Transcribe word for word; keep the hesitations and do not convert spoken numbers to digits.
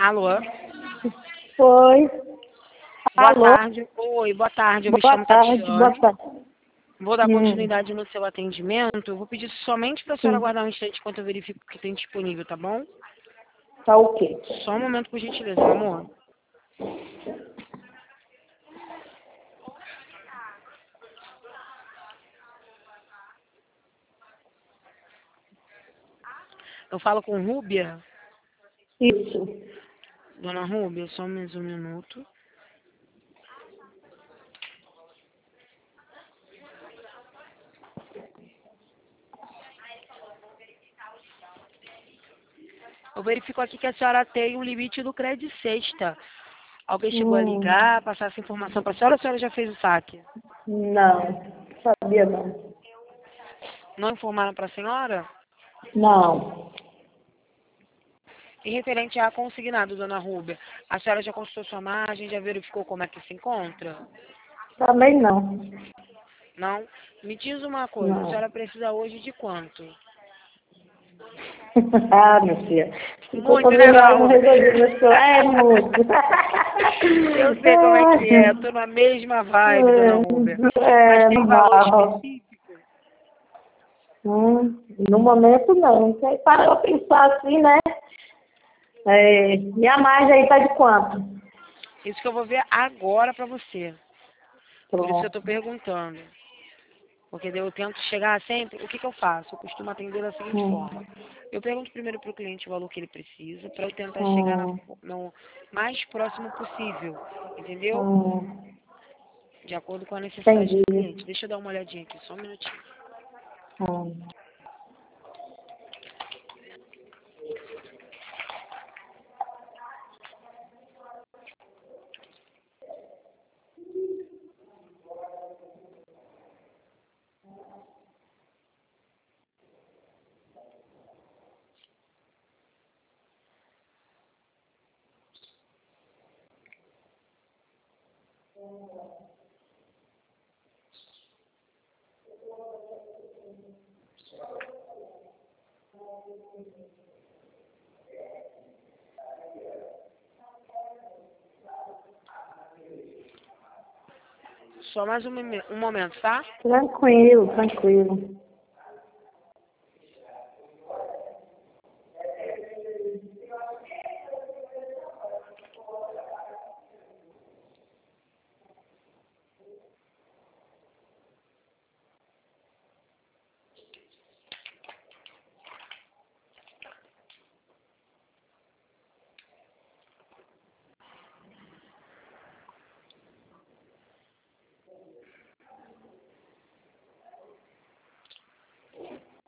Alô? Oi. Boa Alô. tarde. Oi, boa tarde. Eu me Boa chamo tarde, boa Tatiane. tarde. Vou dar Hum, continuidade no seu atendimento. Vou pedir somente para a senhora sim. aguardar um instante enquanto eu verifico o que tem disponível, tá bom? Tá ok. Só um momento, por gentileza, meu amor. Eu falo com Rúbia. Isso. Dona Rúbia, só mais um minuto. Eu verifico aqui que a senhora tem um limite do crédito sexta. Alguém chegou a Hum, ligar, passar essa informação para a senhora ou a senhora já fez o saque? não. Sabia não. Não informaram para a senhora? Não. E referente a consignado, dona Rúbia, a senhora já consultou sua margem, já verificou como é que se encontra? Também não. Não? Me diz uma coisa, a Não. senhora precisa hoje de quanto? Ah, minha filha. cinquenta Muito, mil né, dona reais não Rúbia? resolvi meus problemas. É muito. Eu sei como é que é, eu tô na mesma vibe, dona Rúbia. Mas É, tem no valor barro. específico? Hum, no momento não. Aí para eu pensar assim, né? É, e a margem aí tá de quanto? Isso que eu vou ver agora pra você. Por isso que eu tô Pronto. perguntando. Porque daí eu tento chegar sempre, o que que eu faço? Eu costumo atender da seguinte forma. Hum, Eu pergunto primeiro para o cliente o valor que ele precisa, para eu tentar chegar na- hum, no mais próximo possível, entendeu? hum. De acordo com a necessidade Entendi. do cliente. Deixa eu dar uma olhadinha aqui, só um minutinho. Hum. Só mais um, mome- um momento, tá? Tranquilo, tranquilo.